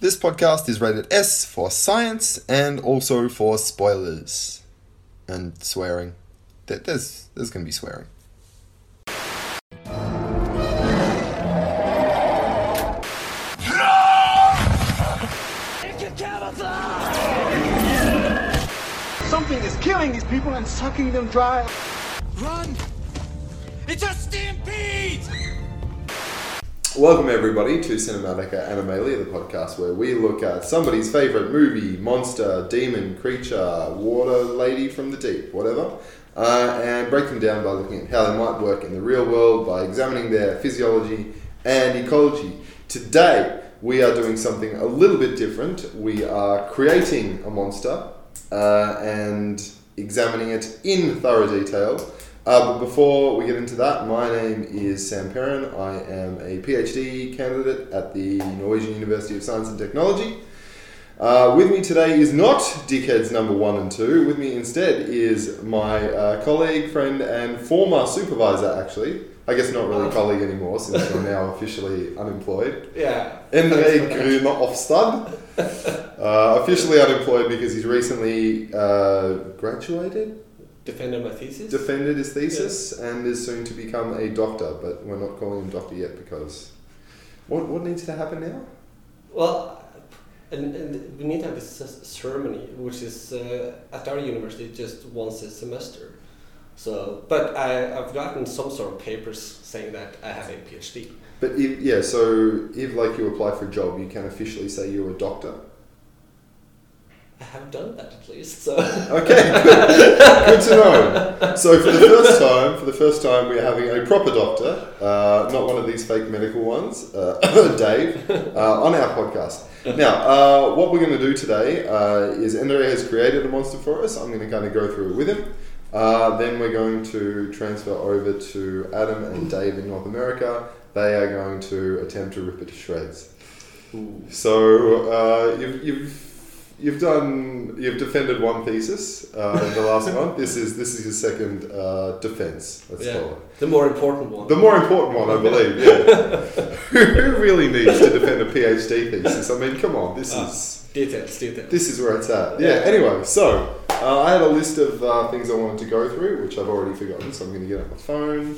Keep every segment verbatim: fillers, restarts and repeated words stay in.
This podcast is rated S for science and also for spoilers and swearing. There's, there's going to be swearing. Something is killing these people and sucking them dry. Run! It's a stampede! Welcome everybody to Cinematica Animalia, the podcast where we look at somebody's favourite movie, monster, demon, creature, water lady from the deep, whatever, uh, and break them down by looking at how they might work in the real world, by examining their physiology and ecology. Today we are doing something a little bit different. We are creating a monster uh, and examining it in thorough detail. Uh, but before we get into that, my name is Sam Perrin. I am a PhD candidate at the Norwegian University of Science and Technology. Uh, with me today is not Dickheads number one and two. With me instead is my uh, colleague, friend, and former supervisor, actually. I guess not really a colleague anymore since you're now officially unemployed. Yeah. Endre Grune Ofstad. Uh, officially unemployed because he's recently uh, graduated? Defended my thesis. Defended his thesis yeah. and is soon to become a doctor, but we're not calling him doctor yet because what what needs to happen now? Well, and, and we need to have this ceremony, which is uh, at our university just once a semester. So, but I I've gotten some sort of papers saying that I have a PhD. But if, yeah, so if like you apply for a job, you can officially say you're a doctor. I have done that at least, so... Okay, good. Good to know. So for the first time, for the first time, we're having a proper doctor, uh, not one of these fake medical ones, uh, Dave, uh, on our podcast. Now, uh, what we're going to do today uh, is Endre has created a monster for us. I'm going to kind of go through it with him. Uh, then we're going to transfer over to Adam and Dave in North America. They are going to attempt to rip it to shreds. Ooh. So uh, you've... you've You've done. You've defended one thesis uh, in the last one. This is this is your second uh, defense. Let's yeah. call it The more important one. The more important one, I believe. Yeah. Who really needs to defend a PhD thesis? I mean, come on. This uh, is details. Details. This is where it's at. Yeah. yeah. Anyway, so uh, I had a list of uh, things I wanted to go through, which I've already forgotten. So I'm going to get out my phone.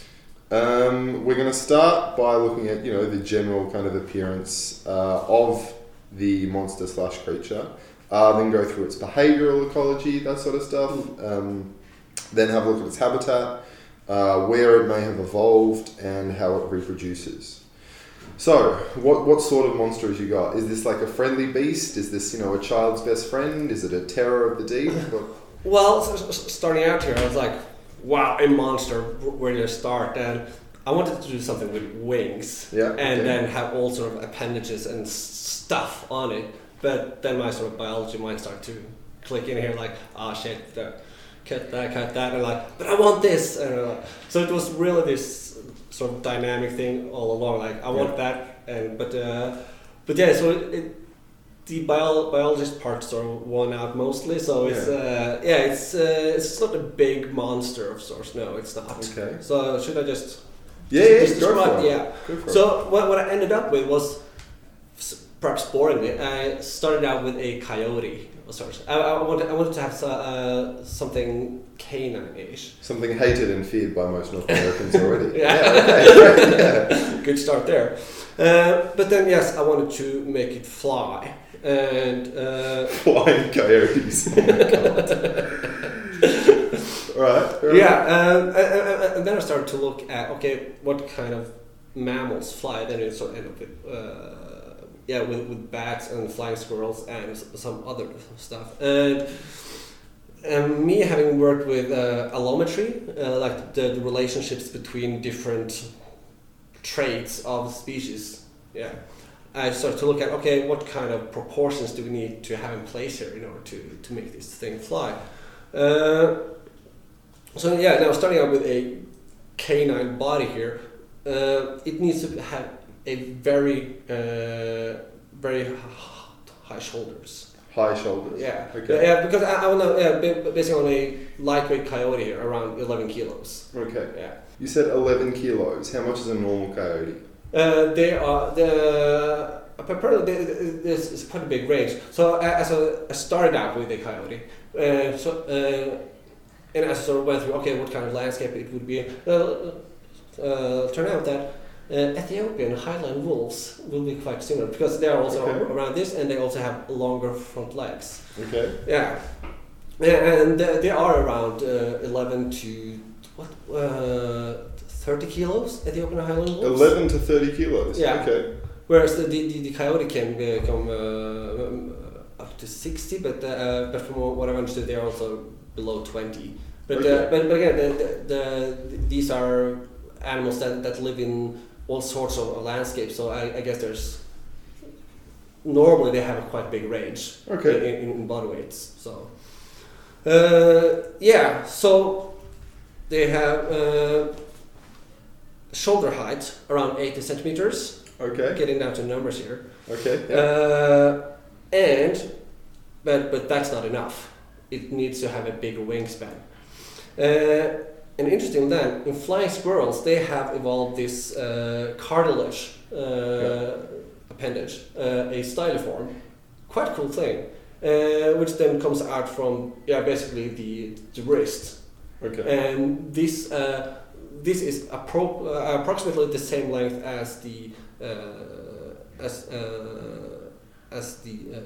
Um, we're going to start by looking at you know the general kind of appearance uh, of the monster slash creature, uh, then go through its behavioural ecology, that sort of stuff, um, then have a look at its habitat, uh, where it may have evolved, and how it reproduces. So, what what sort of monster has you got? Is this like a friendly beast? Is this, you know, a child's best friend? Is it a terror of the deep? Well, starting out here, I was like, wow, a monster, where do I start? And I wanted to do something with wings, yeah, and okay. then have all sort of appendages and stuff on it. But then my sort of biology mind started to click in here, like, ah, oh, shit, that, cut that, cut that, and like, but I want this. And uh, so it was really this sort of dynamic thing all along. Like, I want yeah. that, and but uh, but yeah, so it, it, the bio- biologist part sort of won out mostly. So it's yeah, uh, yeah it's uh, it's not a big monster of sorts. No, it's not. Okay. So should I just Yeah, yeah, just go for it. Yeah. Go for so it. what what I ended up with was, perhaps boringly, I started out with a coyote of sorts. I, I wanted I wanted to have uh, something canine-ish. Something hated and feared by most North Americans already. yeah. yeah, okay, yeah. Good start there. Uh, but then yes, I wanted to make it fly. And uh, flying coyotes. Oh my god. Right. right. Yeah, um, and, and then I started to look at okay, what kind of mammals fly. Then it sort of ended up with uh, yeah, with, with bats and flying squirrels and some other stuff. And and me having worked with uh, allometry, uh, like the, the relationships between different traits of species. Yeah. I started to look at, okay, what kind of proportions do we need to have in place here in order to, to make this thing fly? Uh, so yeah, now starting out with a canine body here, uh, it needs to have a very, uh, very high shoulders. High shoulders? Yeah. Okay. Yeah, because I, I want to, yeah, basically on a lightweight coyote here, around eleven kilos. Okay. Yeah. You said eleven kilos. How much is a normal coyote? Uh, they are the apparently this is quite a big range. So as a, I started out with a coyote, uh, so uh, and as I sort of went through, okay, what kind of landscape it would be. Uh, uh, turned out that uh, Ethiopian highland wolves will be quite similar because they are also okay. around this, and they also have longer front legs. Okay. Yeah, and uh, they are around uh, eleven to what uh, thirty kilos. Ethiopian highland wolves. Eleven to thirty kilos. Yeah. Okay. Whereas the the, the, the coyote can uh, come uh, um, up to sixty, but uh, but from what I've understood, they are also below twenty. But okay. uh, but, but again, the, the, the these are animals that, that live in all sorts of landscapes. So I, I guess there's normally they have a quite big range. Okay. In, in body weights. So uh, yeah, so they have uh, shoulder height around eighty centimeters. Okay. Getting down to numbers here. Okay. Yeah. Uh, and, but but that's not enough. It needs to have a bigger wingspan. Uh, and interesting then, in flying squirrels, they have evolved this uh, cartilage uh, yeah. appendage, uh, a styliform. Quite cool thing, uh, which then comes out from yeah basically the the wrist. Okay. And this uh, this is appro- uh, approximately the same length as the uh, as uh, as the uh,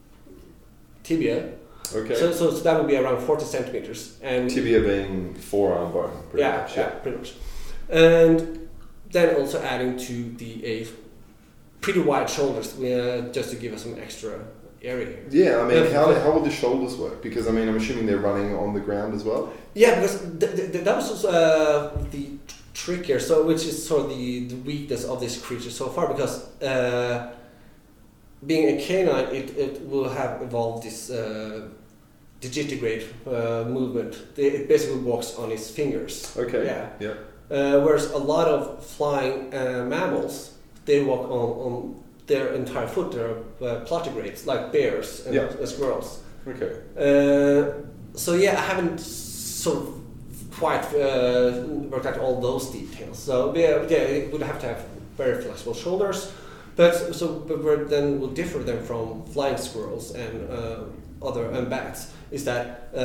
tibia. Okay. So, so so that would be around forty centimeters. And tibia being forearm bone. Pretty yeah, much, yeah, pretty much. And then also adding to the a pretty wide shoulders, uh, just to give us some extra area here. Yeah, I mean, Uh, how how would the shoulders work? Because I mean, I'm assuming they're running on the ground as well. Yeah, because th- th- that was uh, the trick here. So, which is sort of the, the weakness of this creature so far, because uh, being a canine, it, it will have evolved this uh, digitigrade uh, movement. It basically walks on its fingers. Okay. Yeah. Yeah. Uh, whereas a lot of flying uh, mammals, they walk on, on their entire foot. They're uh, plantigrades, like bears and Yeah. uh, squirrels. Okay. Uh, so yeah, I haven't sort of quite uh, worked out all those details. So yeah, yeah, it would have to have very flexible shoulders. But so but where then will differ them from flying squirrels and uh, other and bats is that uh,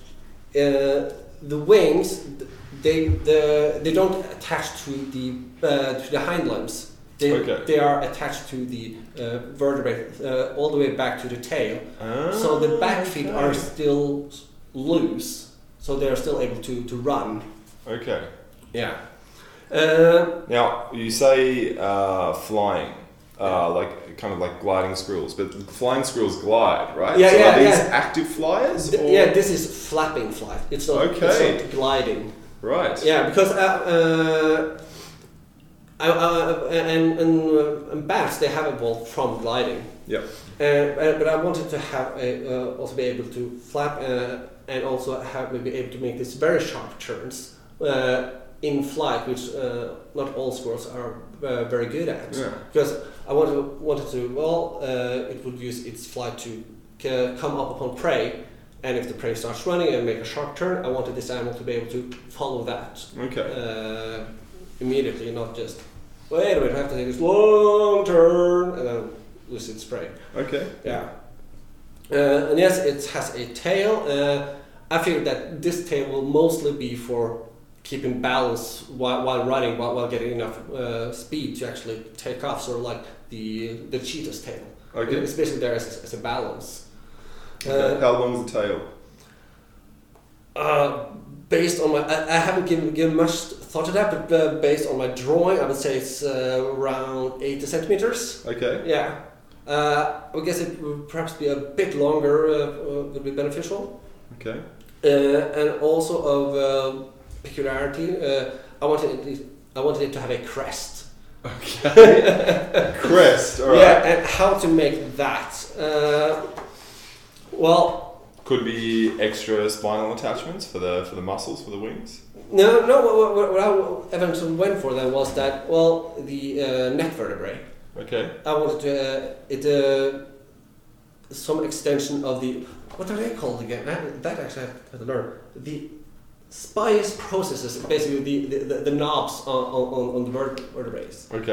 uh, the wings they the they don't attach to the uh, to the hind limbs. They, Okay. they are attached to the uh, vertebrae uh, all the way back to the tail. Ah, So the back feet okay. are still loose, so they are still able to, to run. Okay. Yeah. Uh, Now you say uh, flying, uh, like kind of like gliding squirrels, but flying squirrels glide, right? Yeah, so yeah, are these yeah. active flyers? th- or? yeah, this is flapping flight. It's not, Okay. it's not gliding. Right. Yeah, because uh, uh, I, uh, and, and, uh, and bats, they have evolved from gliding. Yep. Uh, but I wanted to have a, uh, also be able to flap uh, and also have be able to make these very sharp turns uh, in flight, which uh, not all squirrels are uh, very good at. Yeah. Because I wanted wanted to well, uh, it would use its flight to uh, come up upon prey, and if the prey starts running and make a sharp turn, I wanted this animal to be able to follow that Okay. uh, immediately, not just wait a minute, I have to take this long turn and then lose its prey. Okay. Yeah. Uh, and yes, it has a tail. Uh, I figured that this tail will mostly be for keeping balance while, while running, while, while getting enough uh, speed to actually take off, sort of like the the cheetah's tail. Okay. It's basically there as, as a balance. Okay. Uh, How long is the tail? uh, based on my, I, I haven't given, given much thought to that, but uh, based on my drawing, I would say it's uh, around eighty centimeters. Okay. Yeah. Uh, I guess it would perhaps be a bit longer uh, uh, would be beneficial. Okay. Uh, and also of uh, peculiarity, uh, I wanted it, I wanted it to have a crest. Okay. Crest. All right. Yeah, and how to make that? Uh, well, Could be extra spinal attachments for the for the muscles for the wings. no, no. What, what, what I eventually went for then was that well, the uh, neck vertebrae. Okay. I wanted to uh, it uh, some extension of the what are they called again? I, that actually I have to learn. The spious processes, basically the, the, the, the knobs on, on, on the vert- vertebrae. Okay.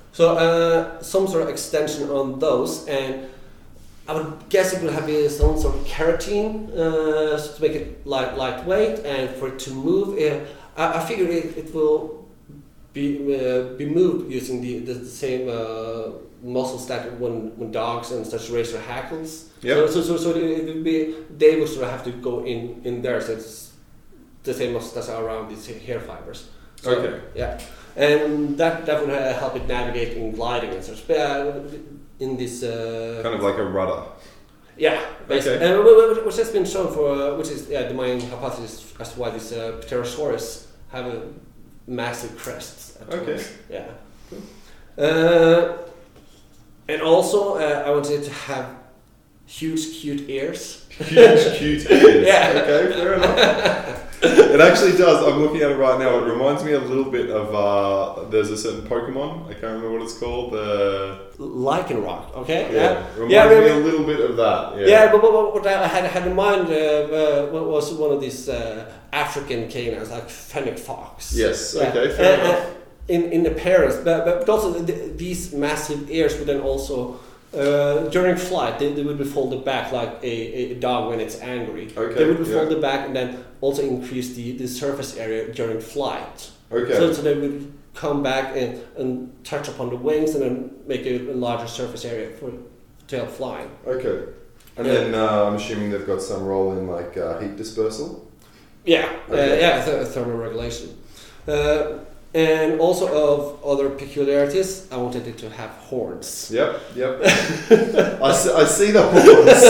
So uh, some sort of extension on those, and I would guess it would have uh, some sort of keratin uh, to make it light, lightweight and for it to move. Uh, I, I figure it, it will be uh, be moved using the the, the same uh, muscles that when, when dogs and such raise their hackles. Yep. So so so, so it, it would be they would sort of have to go in, in there. So it's the same muscles that are around these hair fibers. So, Okay. Yeah, and that that would uh, help it navigate in gliding and such. But uh, in this uh, Kind of like a rudder. yeah, basically, Okay. and wh- wh- which has been shown for, uh, which is yeah, the main hypothesis as to why these uh, pterosaurus have a massive crests. At Okay. once. Yeah. Uh, and also, uh, I wanted it to have huge, cute ears. Huge, cute ears. Yeah. Okay, fair enough. It actually does. I'm looking at it right now. It reminds me a little bit of. Uh, there's a certain Pokemon. I can't remember what it's called. The Lycanroc. Okay. yeah, reminds yeah, me really- a little bit of that. Yeah. Yeah, but, but what I had had in mind uh, uh, was one of these uh, African canines, like fennec fox. Yes. Yeah. Okay. Fair Uh, enough. uh, in in appearance, but but also the, these massive ears would then also uh, during flight they, they would be folded back like a, a dog when it's angry. Okay, They would be yeah. folded back and then also increase the, the surface area during flight. Okay. So, so they would come back and, and touch upon the wings and then make a, a larger surface area for to help flying. Okay. And Yeah. then uh, I'm assuming they've got some role in like uh, heat dispersal. Yeah, Okay. uh, yeah, th- thermal regulation. Uh, and also of other peculiarities, I wanted it to have horns. Yep. Yep. I, see, I see the horns.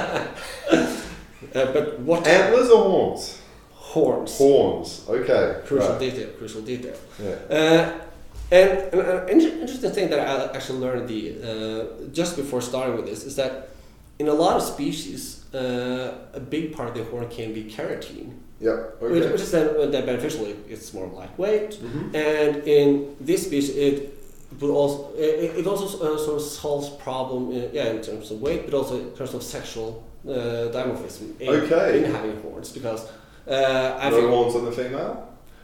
Uh, but what Antlers or horns? horns? Horns. Okay. Crucial Right. detail. Crucial detail. Yeah. Uh, and and an inter- interesting thing that I actually learned the uh, just before starting with this is that in a lot of species, uh, a big part of the horn can be keratin. Yep. Which, Okay. which is then, then beneficial. It's more lightweight, Mhm. and in this species, it would also it, it also uh, sort of solves problem in, yeah in terms of weight, but also in terms of sexual uh, dimorphism in, Okay. in having horns because uh, I No think horns on the female.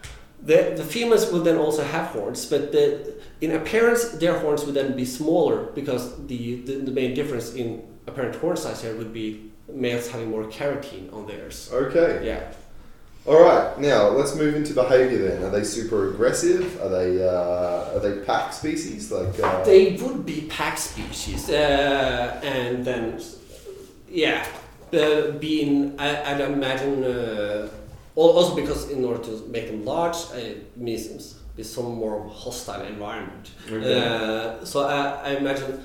the the females will then also have horns, but the, in appearance their horns would then be smaller because the, the the main difference in apparent horn size here would be males having more keratin on theirs. Okay. Yeah. All right. Now let's move into behavior. Then, are they super aggressive? Are they uh, are they pack species? Like uh, They would be pack species, uh, and then, yeah, uh, being I, I'd imagine uh, al- also because in order to make them large, it means be some more hostile environment. Okay. Uh, so I, I imagine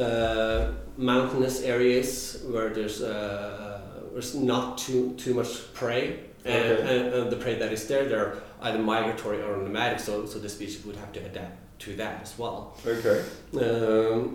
uh, mountainous areas where there's uh, there's not too too much prey. And, Okay. and, and the prey that is there, they're either migratory or nomadic, so, so the species would have to adapt to that as well. Okay. Um,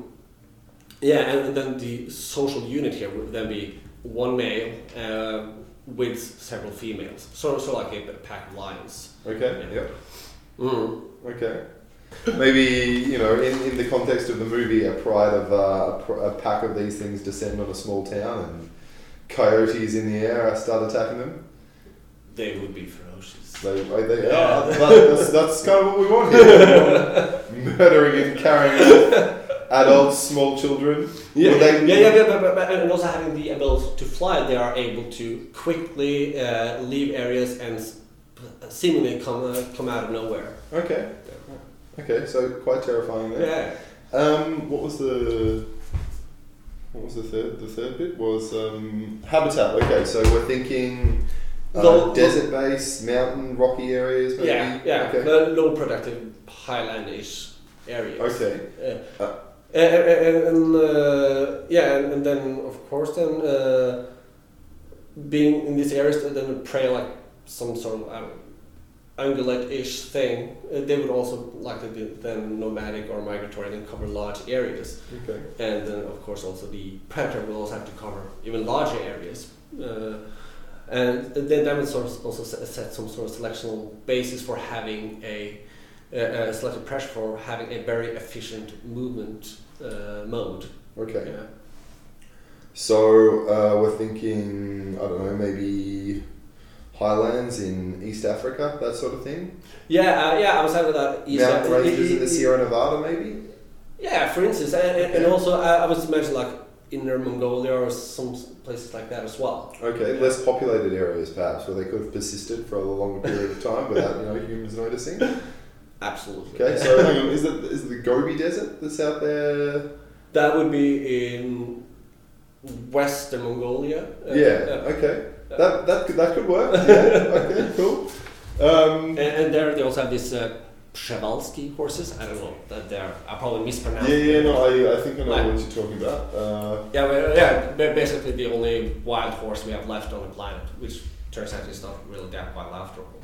yeah, and, and then the social unit here would then be one male uh, with several females, so so like a pack of lions. Okay. Yeah. Yep. Mm. Okay. Maybe, you know, in, in the context of the movie, a pride of uh, a, pr- a pack of these things descend on a small town and coyotes in the air start attacking them. They would be ferocious. They, they, yeah. oh, that, that's, that's kind of what we want here. We want murdering and carrying off adults, small children. Yeah, Would they- yeah, yeah, but, but, but, and also having the ability to fly, they are able to quickly uh, leave areas and s- seemingly come uh, come out of nowhere. Okay. Okay, so quite terrifying there. Yeah. Um, what was the what was the third? The third bit was um, habitat. Okay, so we're thinking uh, Low- desert base, mountain, rocky areas. Maybe? Yeah, yeah, Okay. the low productive highlandish areas. Okay. Uh, Uh, and and, and uh, yeah, and, and then of course then uh, being in these areas, then prey like some sort of I don't know, ungulate-ish thing. Uh, they would also likely be then nomadic or migratory and cover large areas. Okay. And then of course also the predator will also have to cover even larger areas. Uh, and then that would sort of also set set some sort of selectional basis for having a, a, a selective pressure for having a very efficient movement uh, mode. Okay. Yeah. So uh, we're thinking, I don't know, maybe highlands in East Africa, that sort of thing. Yeah, uh, yeah. I was having that. East Mountain Af- ranges e- in the e- Sierra Nevada, maybe. Yeah, for instance, and, and Yeah. also I, I was mentioning like Inner Mongolia or some places like that as well. Okay, Yeah. less populated areas perhaps, where they could have persisted for a longer period of time without you know humans noticing. Absolutely. Okay, so hang on, is it is it the Gobi Desert that's out there? That would be in Western Mongolia. Uh, Yeah. uh, Okay. That that could that could work. Yeah. Okay. Cool. Um, and, and there they also have these uh, Przewalski horses. I don't know that they're. I probably mispronounced. yeah. Yeah. No. I I think I know Like- what you're talking about. Uh, Yeah, well, yeah. They're basically the only wild horse we have left on the planet, which turns out is not really that wild after all.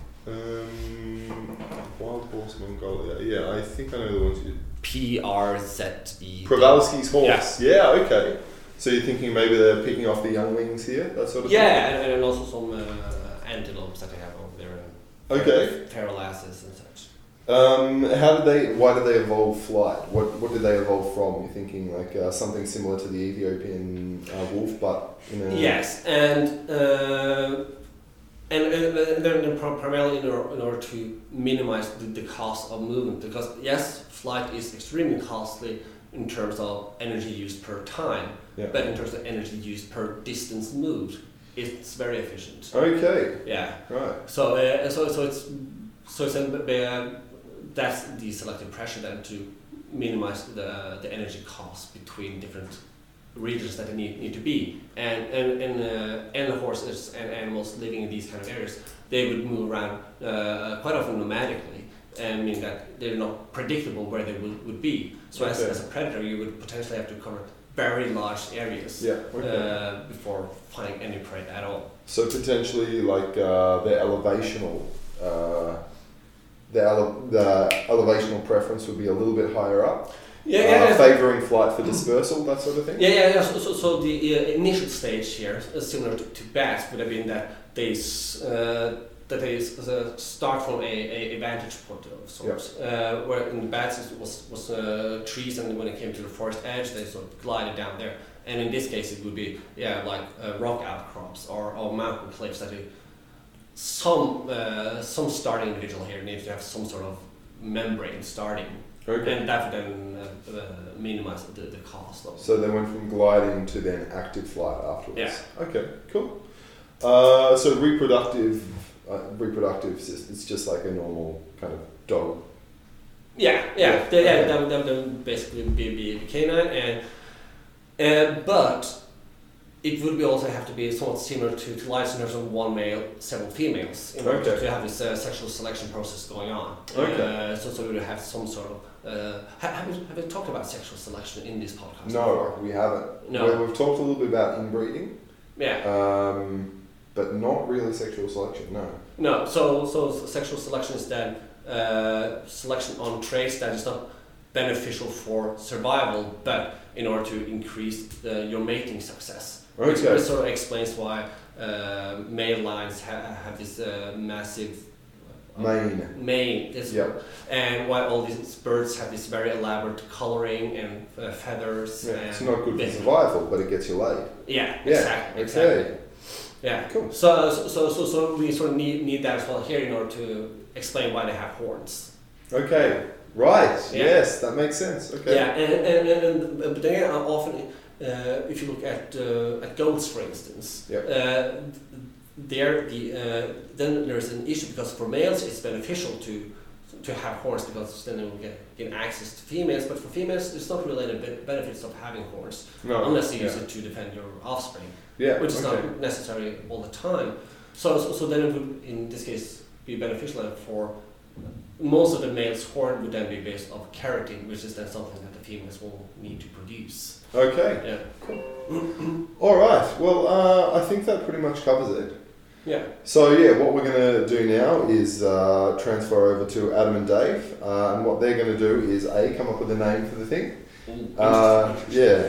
um, Wild Horse Mongolia. Yeah. I think I know the ones you. P R Z E. Przewalski's horse. Yeah. Okay. So you're thinking maybe they're picking off the younglings here, that sort of Yeah, thing. and, and also some uh, antelopes that they have over there. And Okay. feral asses and such. Um, how did they? Why did they evolve flight? What What did they evolve from? You're thinking like uh, something similar to the Ethiopian uh, wolf, but in a Yes, and uh, and uh, then then pri- primarily in order, in order to minimize the, the cost of movement, because yes, flight is extremely costly in terms of energy used per time, Yeah. but in terms of energy used per distance moved, it's very efficient. Okay, Yeah. right. So uh, so so it's so it's uh, that's the selective pressure then to minimize the the energy cost between different regions that they need, need to be, and and and uh, and horses and animals living in these kind of areas, they would move around uh, quite often nomadically, and mean that they're not predictable where they would, would be. So as, Okay. as a predator, you would potentially have to cover very large areas Yeah. Okay. uh, before finding any prey at all. So potentially like uh, their elevational, uh, the ele- the elevational preference would be a little bit higher up. Yeah, uh, yeah, yeah. Favouring flight for dispersal, that sort of thing. Yeah, yeah, yeah. So, so, so the uh, initial stage here, uh, similar to, to bats, would have been that they s- uh, that they s- uh, start from a, a, a vantage point of sorts. Uh, where in the bats it was was uh, trees, and when it came to the forest edge, they sort of glided down there. And in this case, it would be yeah, like uh, rock outcrops or, or mountain cliffs that they, some uh, some starting individual here needs to have some sort of membrane starting. Okay. And that would then uh, uh, minimize the, the cost of So they went from gliding to then active flight afterwards. Yeah. Okay. Cool. Uh, so reproductive, uh, reproductive. sys- It's just like a normal kind of dog. Yeah, yeah, Yeah, they, yeah okay. that, would, that would basically be, be a canine, and uh, but it would be also have to be somewhat similar to, to lions in terms of one male, several females, in order Okay. to have this uh, sexual selection process going on. Okay. Uh, so, so we would have some sort of. Uh, ha- have, we, have we talked about sexual selection in this podcast? No, before? we haven't. No. Well, we've talked a little bit about inbreeding, Yeah. um, but not really sexual selection. No. No, so so sexual selection is then uh, selection on traits that is not beneficial for survival, but in order to increase the, your mating success. Which Okay. which sort of explains why uh, male lions ha- have this uh, massive uh, Mane. mane, this, Yep. and why all these birds have this very elaborate coloring and uh, feathers. Yeah, and it's not good for bit- survival, but it gets you laid. Yeah, Yeah. exactly. Okay. exactly. Yeah. Cool. So, so, so, so we sort of need, need that as well here in order to explain why they have horns. Okay. Right. Yeah. Yes, that makes sense. Okay. Yeah, and, and, and, and but then again, uh, often, uh, if you look at uh, at goats, for instance, Yep. uh, there the uh, then there's an issue because for males it's beneficial to to have horns because then they will get, get access to females, but for females there's not really any be- benefits of having horns No. unless you yeah. use it to defend your offspring. Yeah. Which is okay. not necessary all the time. So, so, so then it would, in this case, be beneficial for most of the male's horn would then be based off keratin, which is then something that the females will need to produce. Okay. Yeah. All right. Well, uh, I think that pretty much covers it. Yeah. So yeah, what we're going to do now is uh, transfer over to Adam and Dave, uh, and what they're going to do is A, come up with a name for the thing. Uh, yeah.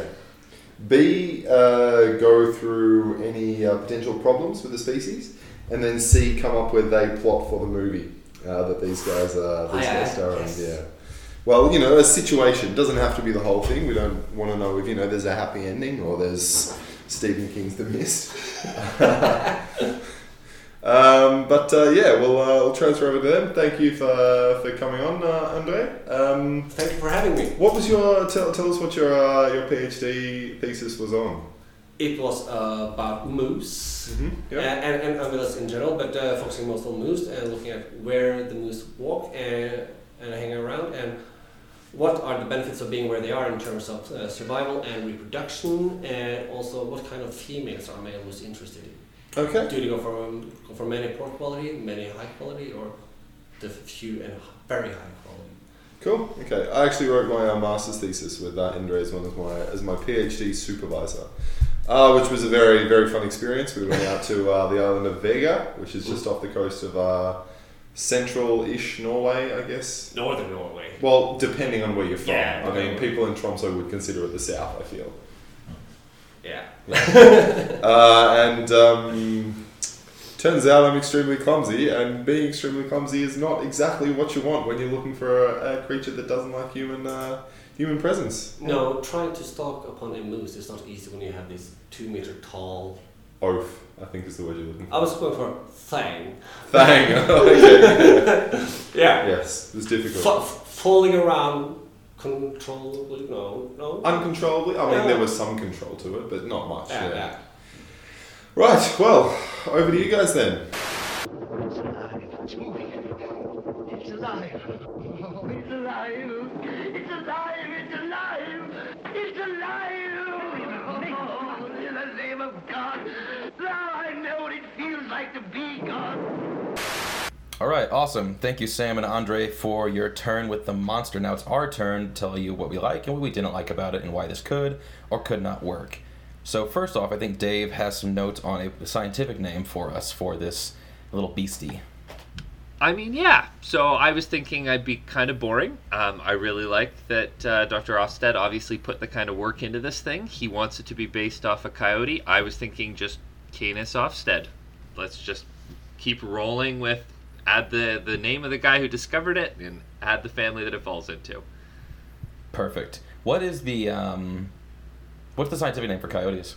B, uh, go through any uh, potential problems with the species, and then C, come up with a plot for the movie uh, that these guys uh, these Aye, guys aye, star in. yes. Yeah. Well, you know, a situation doesn't have to be the whole thing. We don't want to know if you know there's a happy ending or there's Stephen King's The Mist. Um, but uh, yeah, we'll uh, we'll transfer over to them. Thank you for for coming on, uh, Andre. Um, Thank you for having me. what was your tell, tell us what your uh, your PhD thesis was on? It was uh, about moose Mm-hmm. uh, and, and anguillas in general, but uh, focusing most on moose and looking at where the moose walk and, and hang around and what are the benefits of being where they are in terms of uh, survival and reproduction, and also what kind of females are male moose interested in. Okay. Do they go for um, go for many poor quality, many high quality, or the few and very high quality? Cool. Okay. I actually wrote my uh, master's thesis with uh, Indra as one as my as my PhD supervisor, uh, which was a very very fun experience. We went out to uh, the island of Vega, which is just off the coast of uh, central-ish Norway, I guess. Northern Norway. Well, depending on where you're from. Yeah, I mean, okay. people in Tromsø would consider it the south, I feel. Yeah. uh, and um, turns out I'm extremely clumsy, and being extremely clumsy is not exactly what you want when you're looking for a, a creature that doesn't like human uh, human presence. No, trying to stalk upon a moose is not easy when you have this two meter tall. Oaf, I think is the word you're looking for. I was going for thang. Thang. Okay. Yeah. Yes, it's difficult. F- falling around controllably. No, no. Uncontrollably? I mean, Yeah. there was some control to it, but not much. Yeah, yeah. yeah. Right, well, over to you guys then. It's alive. It's moving. It's alive. Oh, it's alive. It's alive. It's alive. It's alive. Oh, in the name of God. Now I know what it feels like to be God. All right, awesome. Thank you, Sam and Andre, for your turn with the monster. Now it's our turn to tell you what we like and what we didn't like about it and why this could or could not work. So first off, I think Dave has some notes on a scientific name for us for this little beastie. I mean, yeah. So I was thinking I'd be kind of boring. Um, I really like that uh, Doctor Ofsted obviously put the kind of work into this thing. He wants it to be based off a coyote. I was thinking just Canis Ofsted. Let's just keep rolling with, add the, the name of the guy who discovered it, and add the family that it falls into. Perfect. What is the, um... what's the scientific name for coyotes?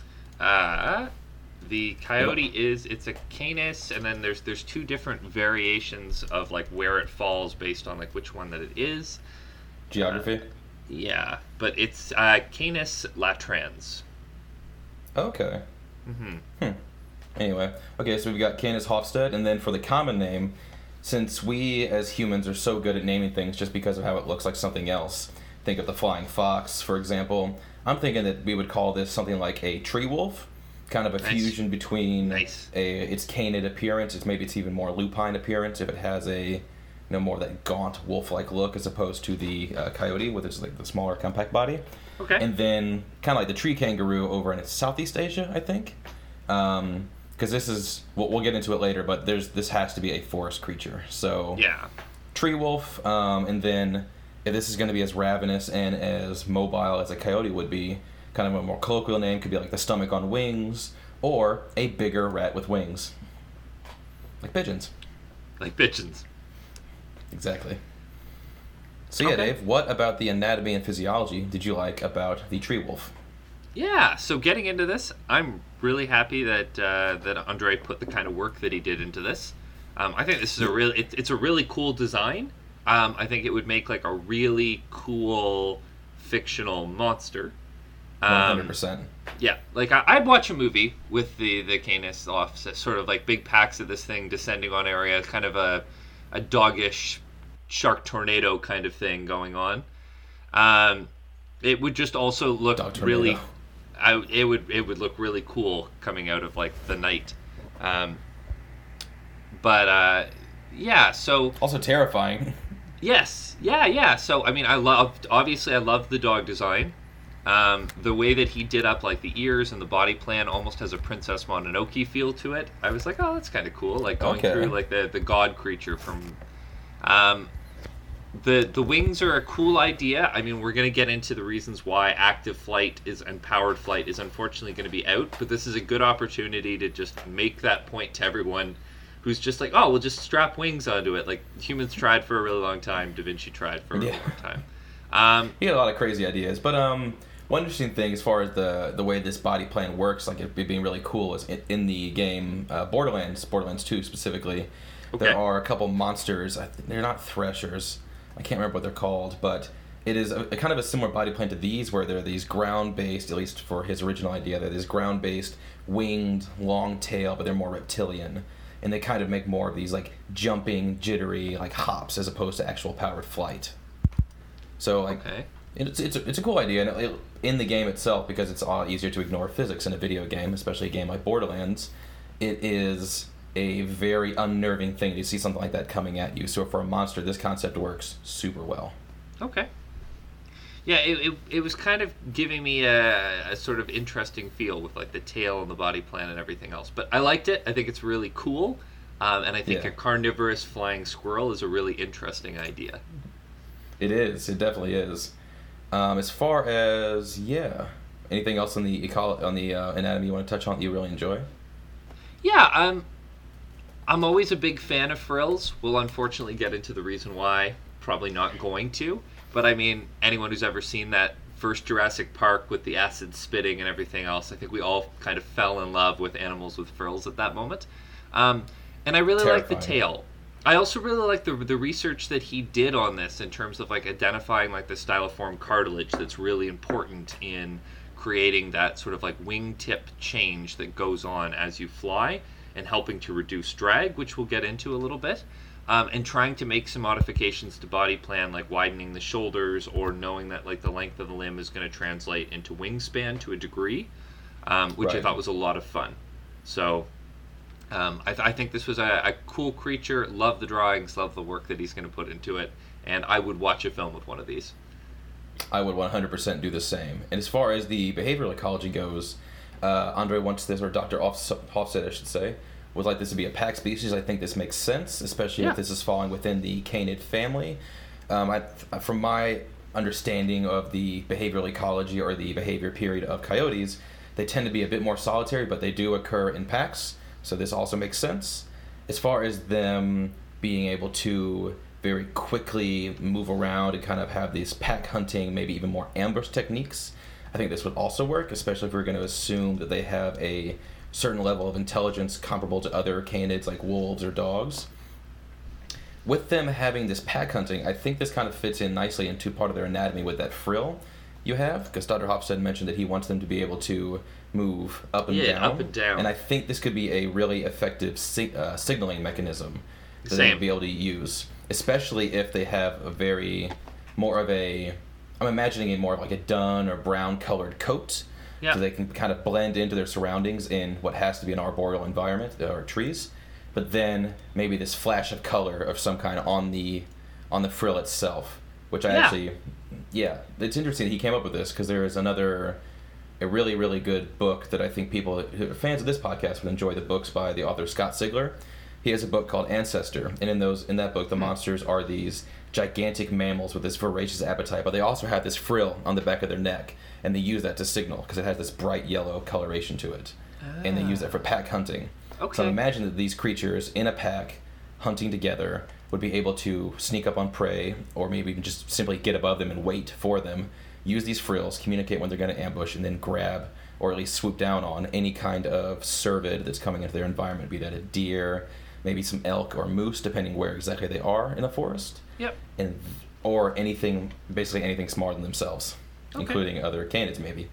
Uh, the coyote is, it's a Canis, and then there's there's two different variations of like where it falls based on like which one that it is. Geography? Uh, yeah, but it's uh, Canis latrans. Okay. Mm-hmm. Hmm. Anyway, okay, so we've got Canis Hofstede, and then for the common name, since we as humans are so good at naming things just because of how it looks like something else, think of the flying fox, for example, I'm thinking that we would call this something like a tree wolf, kind of a Nice. fusion between Nice. a its canid appearance, it's maybe it's even more lupine appearance if it has a, you know, more of that gaunt wolf-like look as opposed to the uh, coyote with its like the smaller compact body. Okay. And then kind of like the tree kangaroo over in Southeast Asia, I think. Um, because this is, we'll, we'll get into it later, but there's this has to be a forest creature. So Yeah. tree wolf, um, and then if this is going to be as ravenous and as mobile as a coyote would be, kind of a more colloquial name could be like the stomach on wings, or a bigger rat with wings, like pigeons. Like pigeons. Exactly. So yeah, Okay. Dave, what about the anatomy and physiology did you like about the tree wolf? Yeah, so getting into this, I'm really happy that uh, that Andre put the kind of work that he did into this. Um, I think this is a really it, it's a really cool design. Um, I think it would make like a really cool fictional monster. one hundred Um, percent. yeah, like I, I'd watch a movie with the the Canis off, so sort of like big packs of this thing descending on areas, kind of a a doggish shark tornado kind of thing going on. Um, it would just also look Dog tornado. really. I, it would it would look really cool coming out of like the night, um, but uh, yeah. So Also terrifying. yes, yeah, yeah. So I mean, I loved obviously I loved the dog design. Um, the way that he did up like the ears and the body plan almost has a Princess Mononoke feel to it. I was like, oh, that's kind of cool. Like going Okay. through like the the god creature from. Um, The the wings are a cool idea. I mean, we're going to get into the reasons why active flight is and powered flight is unfortunately going to be out, but this is a good opportunity to just make that point to everyone who's just like, oh, we'll just strap wings onto it. Like, humans tried for a really long time. Da Vinci tried for a really Yeah. long time. Um, He had a lot of crazy ideas, but um, One interesting thing as far as the the way this body plan works, like it being really cool, is in, in the game uh, Borderlands, Borderlands two specifically, Okay. there are a couple monsters. I th- they're not threshers. I can't remember what they're called, but it is a, a kind of a similar body plan to these, where they're these ground-based, at least for his original idea, they're these ground-based, winged, long tail, but they're more reptilian. And they kind of make more of these like jumping, jittery, like hops as opposed to actual powered flight. So like, Okay. it's it's a, it's a cool idea, and it, in the game itself, because it's a lot easier to ignore physics in a video game, especially a game like Borderlands, it is a very unnerving thing to see something like that coming at you. So for a monster, this concept works super well. Okay. Yeah, it, it, it was kind of giving me a, a sort of interesting feel with like the tail and the body plan and everything else. But I liked it. I think it's really cool. Um, and I think Yeah. a carnivorous flying squirrel is a really interesting idea. It is. It definitely is. Um, as far as yeah, anything else on the ecolo- on the uh, anatomy you want to touch on that you really enjoy? Yeah, um, I'm always a big fan of frills. We'll unfortunately get into the reason why. Probably not going to. But I mean, anyone who's ever seen that first Jurassic Park with the acid spitting and everything else, I think we all kind of fell in love with animals with frills at that moment. Um, and I really like the Terrifying. tail. I also really like the the research that he did on this in terms of like identifying like the styloform cartilage that's really important in creating that sort of like wingtip change that goes on as you fly and helping to reduce drag, which we'll get into a little bit. Um, and trying to make some modifications to body plan, like widening the shoulders or knowing that like the length of the limb is going to translate into wingspan to a degree, um, which I Right. thought was a lot of fun. So um, I, th- I think this was a, a cool creature. Love the drawings, love the work that he's going to put into it, and I would watch a film with one of these. I would one hundred percent do the same. And as far as the behavioral ecology goes, uh, Andre wants this, or Doctor Hofstede, I should say, would like this to be a pack species. I think this makes sense, especially Yeah. if this is falling within the canid family. Um, I, from my understanding of the behavioral ecology or the behavior period of coyotes, they tend to be a bit more solitary, but they do occur in packs, so this also makes sense. As far as them being able to very quickly move around and kind of have these pack hunting, maybe even more ambush techniques, I think this would also work, especially if we're going to assume that they have a certain level of intelligence comparable to other canids like wolves or dogs. With them having this pack hunting, I think this kind of fits in nicely into part of their anatomy with that frill you have, because Doctor Hofstede mentioned that he wants them to be able to move up and Yeah, down. up and down. And I think this could be a really effective sig- uh, signaling mechanism that they Same. would be able to use, especially if they have a very, more of a, I'm imagining a more of like a dun or brown colored coat, Yeah. so they can kind of blend into their surroundings in what has to be an arboreal environment, or trees, but then maybe this flash of color of some kind on the on the frill itself, which I Yeah. actually, yeah, it's interesting that he came up with this, because there is another, a really, really good book that I think people who are fans of this podcast would enjoy, the books by the author Scott Sigler. He has a book called Ancestor, and in those in that book, the monsters are these gigantic mammals with this voracious appetite, but they also have this frill on the back of their neck, and they use that to signal because it has this bright yellow coloration to it, and they use that for pack hunting. Okay. So imagine that these creatures in a pack hunting together would be able to sneak up on prey, or maybe even just simply get above them and wait for them, use these frills, communicate when they're going to ambush, and then grab or at least swoop down on any kind of cervid that's coming into their environment, be that a deer, maybe some elk or moose, depending where exactly they are in the forest, Yep. and or anything, basically anything smaller than themselves, Okay. including other canids maybe.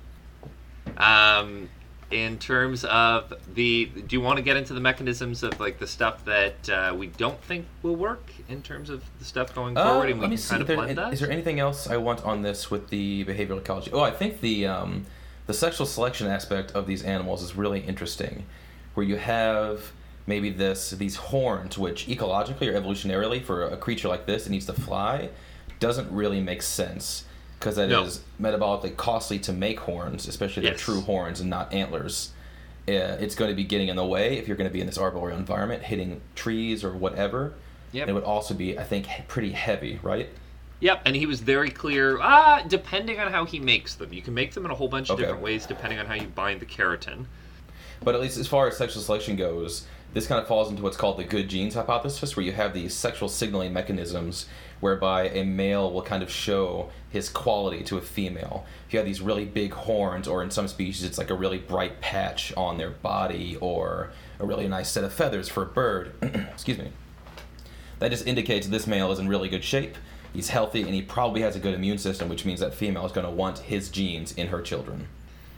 Um, in terms of the, do you want to get into the mechanisms of like the stuff that uh, we don't think will work in terms of the stuff going Uh, forward, and we let me can see. kind of There- blend that? is there anything else I want on this with the behavioral ecology? Oh, I think the um, the sexual selection aspect of these animals is really interesting, where you have maybe this these horns, which ecologically or evolutionarily for a creature like this that needs to fly, doesn't really make sense, because that No. is metabolically costly to make horns, especially they're Yes. true horns and not antlers. Uh, it's going to be getting in the way if you're going to be in this arboreal environment, hitting trees or whatever. Yep. And it would also be, I think, he- pretty heavy, right? Yep, and he was very clear, ah, depending on how he makes them. You can make them in a whole bunch of Okay. different ways depending on how you bind the keratin. But at least as far as sexual selection goes, this kind of falls into what's called the good genes hypothesis, where you have these sexual signaling mechanisms whereby a male will kind of show his quality to a female. If you have these really big horns, or in some species it's like a really bright patch on their body, or a really nice set of feathers for a bird, excuse me, that just indicates this male is in really good shape, he's healthy, and he probably has a good immune system, which means that female is going to want his genes in her children.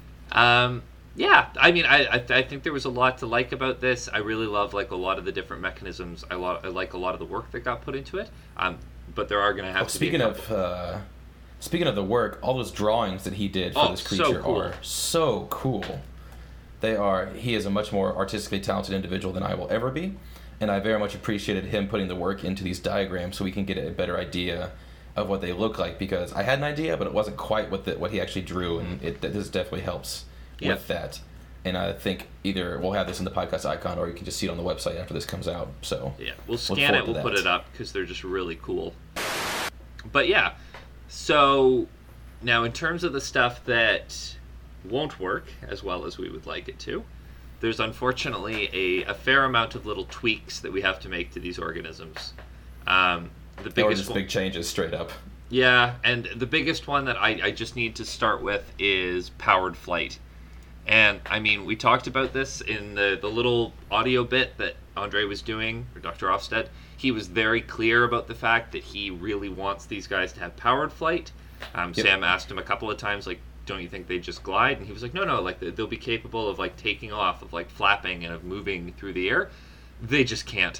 Um, yeah, I mean, I, I I think there was a lot to like about this. I really love like a lot of the different mechanisms. I, lo- I like a lot of the work that got put into it. Um, but there are going to have oh, to speaking be a of uh, speaking of the work, all those drawings that he did for Oh, this so creature cool. are so cool. They are. He is a much more artistically talented individual than I will ever be, and I very much appreciated him putting the work into these diagrams so we can get a better idea of what they look like. Because I had an idea, but it wasn't quite what the, what he actually drew, and it this definitely helps Yep. with that. And I think either we'll have this in the podcast icon, or you can just see it on the website after this comes out. So Yeah, we'll look scan forward it, to we'll put that. it up, because they're just really cool. But yeah, so now in terms of the stuff that won't work as well as we would like it to, there's unfortunately a, a fair amount of little tweaks that we have to make to these organisms. Um, the Or biggest just one, big changes straight up. yeah, and the biggest one that I, I just need to start with is powered flight. And, I mean, we talked about this in the, the little audio bit that Andre was doing, or Doctor Ofsted. He was very clear about the fact that he really wants these guys to have powered flight. Um, Yep. Sam asked him a couple of times, like, don't you think they just glide? And he was like, no, no, like, they'll be capable of, like, taking off, of, like, flapping and of moving through the air. They just can't.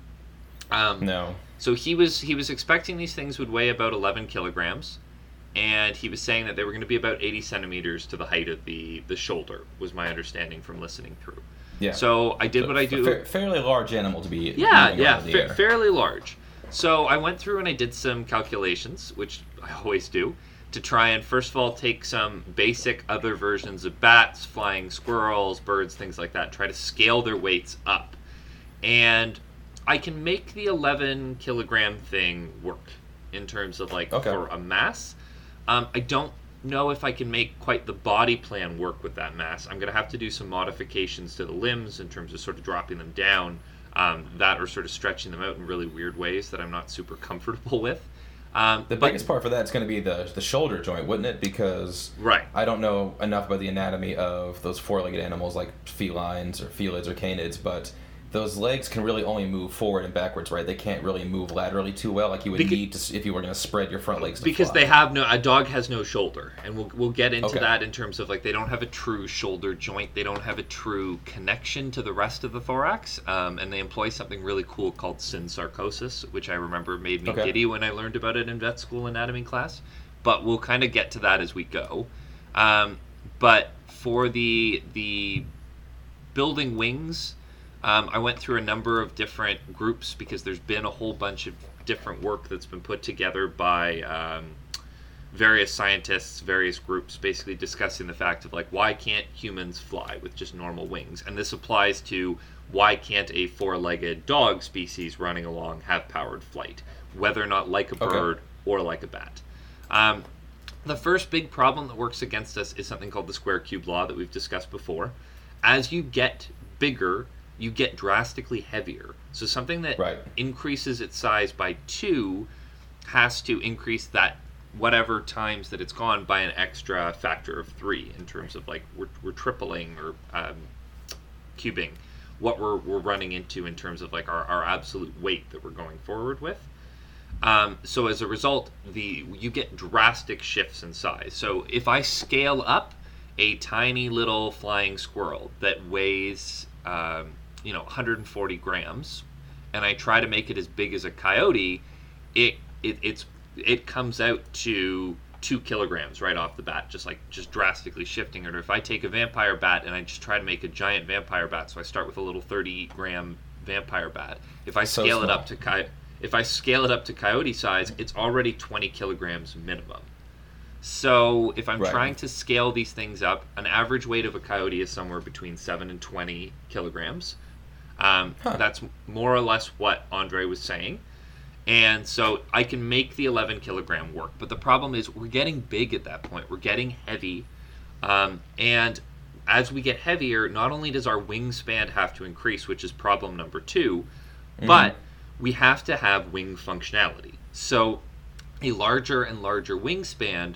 Um, No. So he was he was expecting these things would weigh about eleven kilograms, and he was saying that they were going to be about eighty centimeters to the height of the, the shoulder, was my understanding from listening through. Yeah. So I did So what I a do. fa- fairly large animal to be. Yeah, moving yeah, around in the fa- air. fairly large. So I went through and I did some calculations, which I always do, to try and first of all take some basic other versions of bats, flying squirrels, birds, things like that, try to scale their weights up. And I can make the eleven kilogram thing work in terms of like Okay. for a mass. Um, I don't know if I can make quite the body plan work with that mass. I'm going to have to do some modifications to the limbs in terms of sort of dropping them down, um, that or sort of stretching them out in really weird ways that I'm not super comfortable with. Um, The but- biggest part for that is going to be the the shoulder joint, wouldn't it? Because Right. I don't know enough about the anatomy of those four-legged animals like felines or felids or canids, but those legs can really only move forward and backwards, right? They can't really move laterally too well, like you would Beca- need to s- if you were going to spread your front legs. To Because fly. they have no, a dog has no shoulder, and we'll we'll get into Okay. that in terms of like they don't have a true shoulder joint, they don't have a true connection to the rest of the thorax, um, and they employ something really cool called synsarcosis, which I remember made me Okay. giddy when I learned about it in vet school anatomy class. But we'll kind of get to that as we go. Um, but for the the building wings. Um, I went through a number of different groups because there's been a whole bunch of different work that's been put together by um, various scientists, various groups, basically discussing the fact of like, why can't humans fly with just normal wings? And this applies to why can't a four-legged dog species running along have powered flight, whether or not like a Okay. bird or like a bat. Um, the first big problem that works against us is something called the square cube law that we've discussed before. As you get bigger, you get drastically heavier. So something that Right. increases its size by two has to increase that whatever times that it's gone by an extra factor of three in terms of like we're, we're tripling or um, cubing what we're, we're running into in terms of like our, our absolute weight that we're going forward with. Um, so as a result, the you get drastic shifts in size. So if I scale up a tiny little flying squirrel that weighs um, you know one hundred forty grams, and I try to make it as big as a coyote, it, it it's it comes out to two kilograms right off the bat, just like just drastically shifting it. Or if I take a vampire bat and I just try to make a giant vampire bat, so I start with a little thirty gram vampire bat. If I So scale it small. up to coyote. If I scale it up to coyote size, it's already twenty kilograms minimum. So if I'm Right. trying to scale these things up, an average weight of a coyote is somewhere between seven and twenty kilograms. Um, Huh. That's more or less what Andre was saying. And so I can make the eleven kilogram work. But the problem is we're getting big at that point. We're getting heavy. Um, and as we get heavier, not only does our wingspan have to increase, which is problem number two, Mhm. but we have to have wing functionality. So a larger and larger wingspan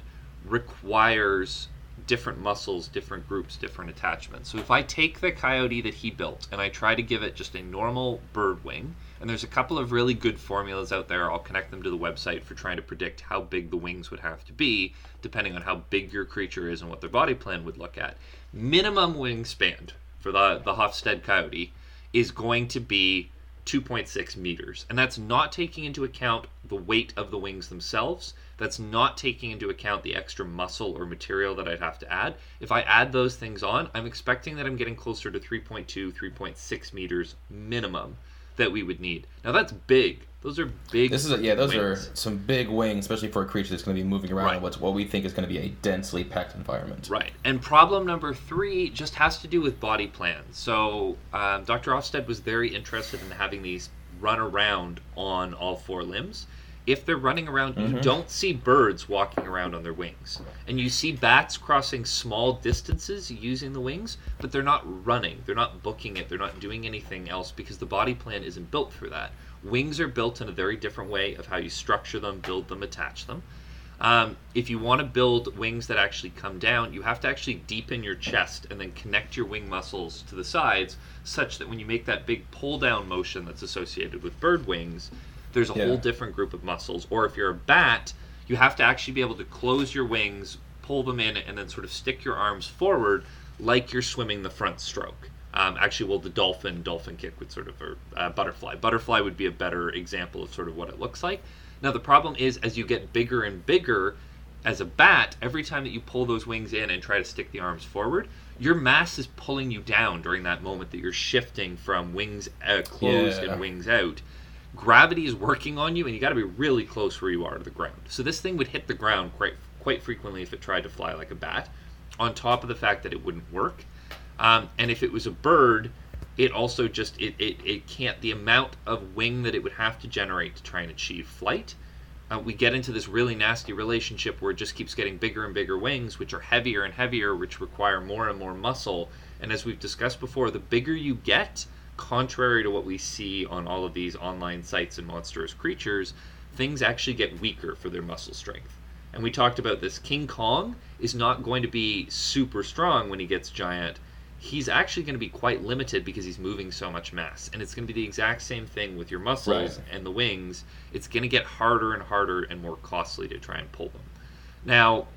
requires different muscles, different groups, different attachments. So if I take the Coyote that he built and I try to give it just a normal bird wing, and there's a couple of really good formulas out there, I'll connect them to the website for trying to predict how big the wings would have to be, depending on how big your creature is and what their body plan would look at. Minimum wingspan for the, the Hofstede Coyote is going to be two point six meters. And that's not taking into account the weight of the wings themselves. That's not taking into account the extra muscle or material that I'd have to add. If I add those things on, I'm expecting that I'm getting closer to three point two, three point six meters minimum that we would need. Now that's big. Those are big. This is a, yeah, those wings. are some big wings, especially for a creature that's going to be moving around Right. in what's what we think is going to be a densely packed environment. Right. And problem number three just has to do with body plan. So um, Doctor Ofsted was very interested in having these run around on all four limbs. If they're running around, Mm-hmm. you don't see birds walking around on their wings. And you see bats crossing small distances using the wings, but they're not running. They're not booking it. They're not doing anything else because the body plan isn't built for that. Wings are built in a very different way of how you structure them, build them, attach them. Um, if you want to build wings that actually come down, you have to actually deepen your chest and then connect your wing muscles to the sides such that when you make that big pull down motion that's associated with bird wings, there's a Yeah. whole different group of muscles. Or if you're a bat, you have to actually be able to close your wings, pull them in, and then sort of stick your arms forward like you're swimming the front stroke. Um, actually, well, the dolphin, dolphin kick would sort of, or uh, butterfly. Butterfly would be a better example of sort of what it looks like. Now, the problem is, as you get bigger and bigger, as a bat, every time that you pull those wings in and try to stick the arms forward, your mass is pulling you down during that moment that you're shifting from wings uh, closed Yeah. and wings out. Gravity is working on you, and you got to be really close where you are to the ground. So this thing would hit the ground quite quite frequently if it tried to fly like a bat, on top of the fact that it wouldn't work. Um, and if it was a bird, it also just, it, it, it can't, the amount of wing that it would have to generate to try and achieve flight, uh, we get into this really nasty relationship where it just keeps getting bigger and bigger wings, which are heavier and heavier, which require more and more muscle. And as we've discussed before, the bigger you get, contrary to what we see on all of these online sites and monstrous creatures, things actually get weaker for their muscle strength. And we talked about this. King Kong is not going to be super strong when he gets giant. He's actually going to be quite limited because he's moving so much mass. And it's going to be the exact same thing with your muscles Right. and the wings. It's going to get harder and harder and more costly to try and pull them. Now,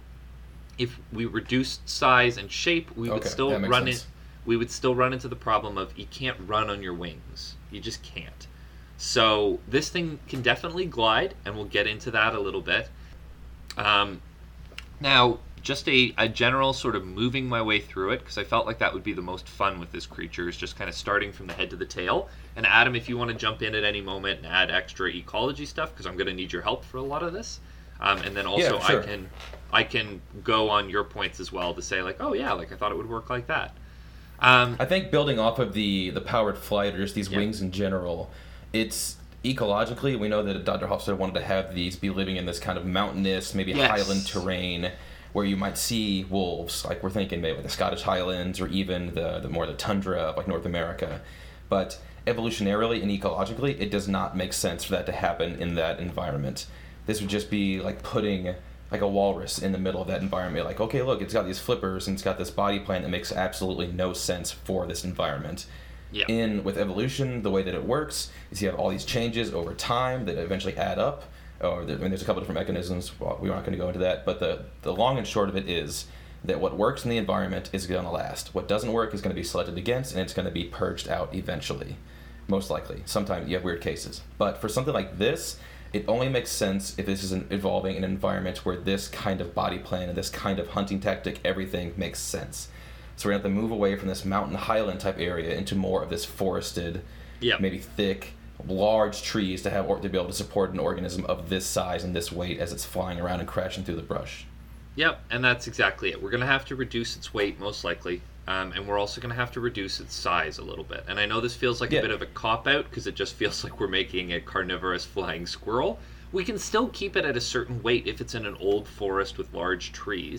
if we reduced size and shape, we would Okay, still that makes run sense. it. We would still run into the problem of you can't run on your wings. You just can't. So this thing can definitely glide, and we'll get into that a little bit. Um, now, just a, a general sort of moving my way through it, because I felt like that would be the most fun with this creature, is just kind of starting from the head to the tail. And Adam, if you want to jump in at any moment and add extra ecology stuff, because I'm going to need your help for a lot of this. Um, and then also Yeah, sure. I can I can go on your points as well to say like, oh yeah, like I thought it would work like that. Um, I think building off of the the powered flight or just these Yeah. wings in general, it's ecologically, we know that Doctor Hofstede wanted to have these be living in this kind of mountainous, maybe Yes. highland terrain where you might see wolves, like we're thinking maybe the Scottish Highlands or even the, the more the tundra of like North America. But evolutionarily and ecologically, it does not make sense for that to happen in that environment. This would just be like putting like a walrus in the middle of that environment. Like, okay, look, it's got these flippers and it's got this body plan that makes absolutely no sense for this environment. yeah. In with evolution, the way that it works is you have all these changes over time that eventually add up. Or there, I mean, there's a couple different mechanisms. Well, we're not going to go into that. But the the long and short of it is that what works in the environment is going to last. What doesn't work is going to be selected against, and it's going to be purged out eventually, most likely. Sometimes you have weird cases. But for something like this, it only makes sense if this is an evolving in an environment where this kind of body plan and this kind of hunting tactic, everything makes sense. So we're going to have to move away from this mountain highland type area into more of this forested, Yeah. maybe thick, large trees to have or to be able to support an organism of this size and this weight as it's flying around and crashing through the brush. Yep, and that's exactly it. We're going to have to reduce its weight, most likely, um, and we're also going to have to reduce its size a little bit. And I know this feels like Yeah. a bit of a cop-out, because it just feels like we're making a carnivorous flying squirrel. We can still keep it at a certain weight if it's in an old forest with large trees.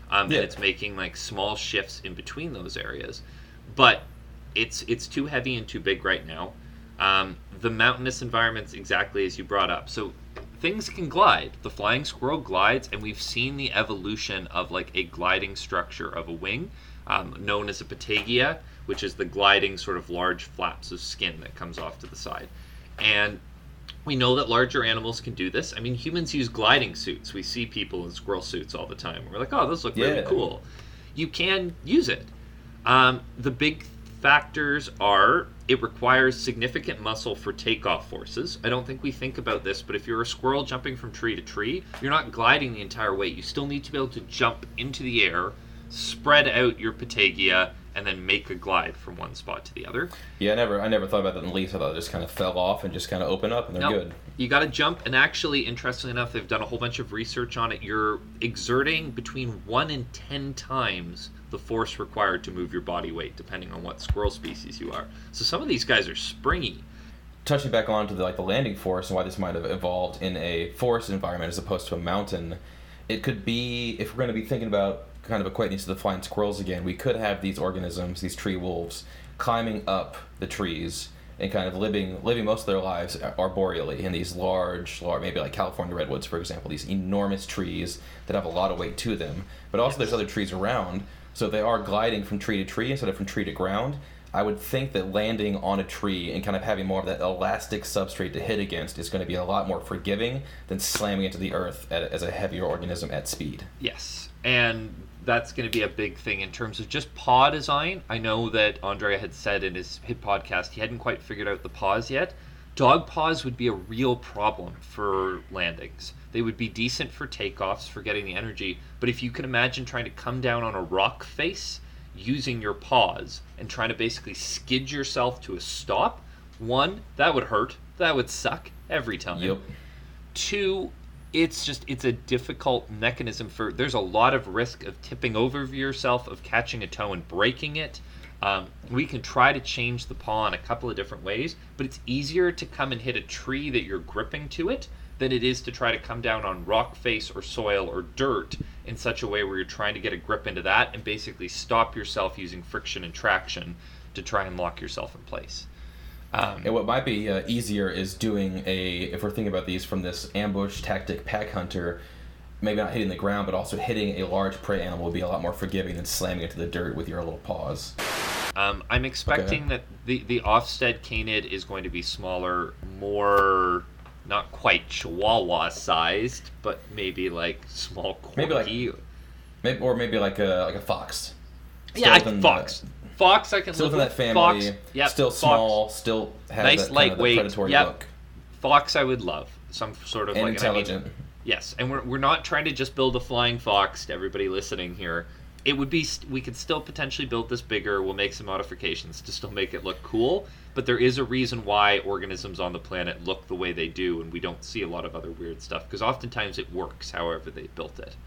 um, Yeah. and it's making like small shifts in between those areas. But it's it's too heavy and too big right now. Um, the mountainous environments, exactly as you brought up. So things can glide. The flying squirrel glides, and we've seen the evolution of like a gliding structure of a wing, um, known as a patagia, which is the gliding sort of large flaps of skin that comes off to the side. And we know that larger animals can do this. I mean, humans use gliding suits. We see people in squirrel suits all the time. We're like, oh, those look really Yeah. cool. You can use it. Um, the big factors are it requires significant muscle for takeoff forces. I don't think we think about this, but if you're a squirrel jumping from tree to tree, you're not gliding the entire way. You still need to be able to jump into the air, spread out your patagia, and then make a glide from one spot to the other. Yeah, I never I never thought about that in the least. I thought it just kind of fell off and just kind of open up and they're No, good. you got to jump, and actually, interestingly enough, they've done a whole bunch of research on it. You're exerting between one and ten times the force required to move your body weight, depending on what squirrel species you are. So some of these guys are springy. Touching back on to the, like the landing force and why this might have evolved in a forest environment as opposed to a mountain, it could be, if we're going to be thinking about kind of equating these to the flying squirrels again, we could have these organisms, these tree wolves, climbing up the trees and kind of living living most of their lives arboreally in these large, large, maybe like California redwoods, for example, these enormous trees that have a lot of weight to them. But also there's other trees around, so they are gliding from tree to tree instead of from tree to ground. I would think that landing on a tree and kind of having more of that elastic substrate to hit against is going to be a lot more forgiving than slamming into the earth at, as a heavier organism at speed. Yes, and that's going to be a big thing in terms of just paw design. I know that Andre had said in his hit podcast he hadn't quite figured out the paws yet. Dog paws would be a real problem for landings. They would be decent for takeoffs, for getting the energy, but if you can imagine trying to come down on a rock face using your paws and trying to basically skid yourself to a stop, one, that would hurt. That would suck every time. Yep. Two, it's just, it's a difficult mechanism for, there's a lot of risk of tipping over yourself, of catching a toe and breaking it. Um, we can try to change the paw in a couple of different ways, but it's easier to come and hit a tree that you're gripping to it than it is to try to come down on rock face or soil or dirt in such a way where you're trying to get a grip into that and basically stop yourself using friction and traction to try and lock yourself in place. Um, And what might be uh, easier is doing a, if we're thinking about these from this ambush tactic pack hunter, maybe not hitting the ground, but also hitting a large prey animal would be a lot more forgiving than slamming into the dirt with your little paws. Um, I'm expecting Okay. that the, the Ofsted Canid is going to be smaller, more, not quite Chihuahua sized, but maybe like small corgi. Maybe like- Maybe, or maybe like a like a fox. yeah, I- within fox. the- Fox, I can still live within with. that family. Fox, yep, still fox. small. Still has Nice, that kind of the lightweight, predatory yep. look. Fox, I would love some sort of And like and I mean, intelligent. yes, and we're we're not trying to just build a flying fox to everybody listening here. It would be st- we could still potentially build this bigger. We'll make some modifications to still make it look cool, but there is a reason why organisms on the planet look the way they do, and we don't see a lot of other weird stuff because oftentimes it works however they built it.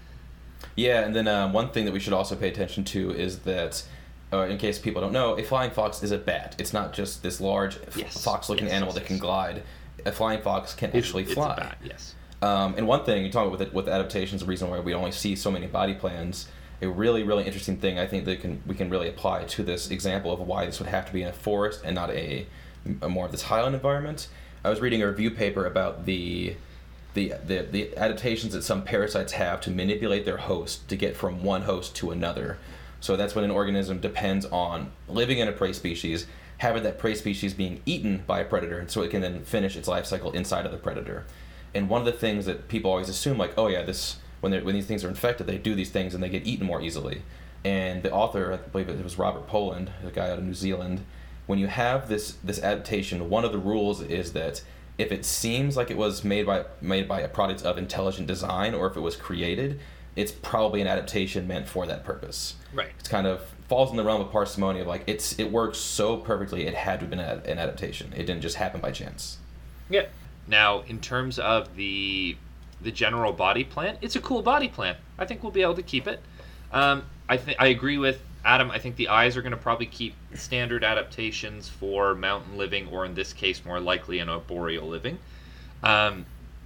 Yeah, and then um, one thing that we should also pay attention to is that, uh, in case people don't know, a flying fox is a bat. It's not just this large f- Yes, fox-looking yes, animal yes, that can yes. glide. A flying fox can It's- actually it's fly. a bat, yes. Um, and one thing you talk about with it, with adaptations, the reason why we only see so many body plans, a really really interesting thing I think that can we can really apply to this example of why this would have to be in a forest and not a, a more of this highland environment. I was reading a review paper about the the, the the adaptations that some parasites have to manipulate their host to get from one host to another. So that's when an organism depends on living in a prey species, having that prey species being eaten by a predator, and so it can then finish its life cycle inside of the predator. And one of the things that people always assume, like, oh yeah, this when they when these things are infected, they do these things and they get eaten more easily. And the author, I believe it was Robert Poland, a guy out of New Zealand, when you have this this adaptation, one of the rules is that if it seems like it was made by made by a product of intelligent design, or if it was created, it's probably an adaptation meant for that purpose. Right. It's kind of falls in the realm of parsimony of like it's it works so perfectly it had to have been an, an adaptation. It didn't just happen by chance. Yeah. Now, in terms of the the general body plan, it's a cool body plan. I think we'll be able to keep it. Um, I think I agree with Adam. I think the eyes are going to probably keep standard adaptations for mountain living, or in this case, more likely an arboreal living. Um,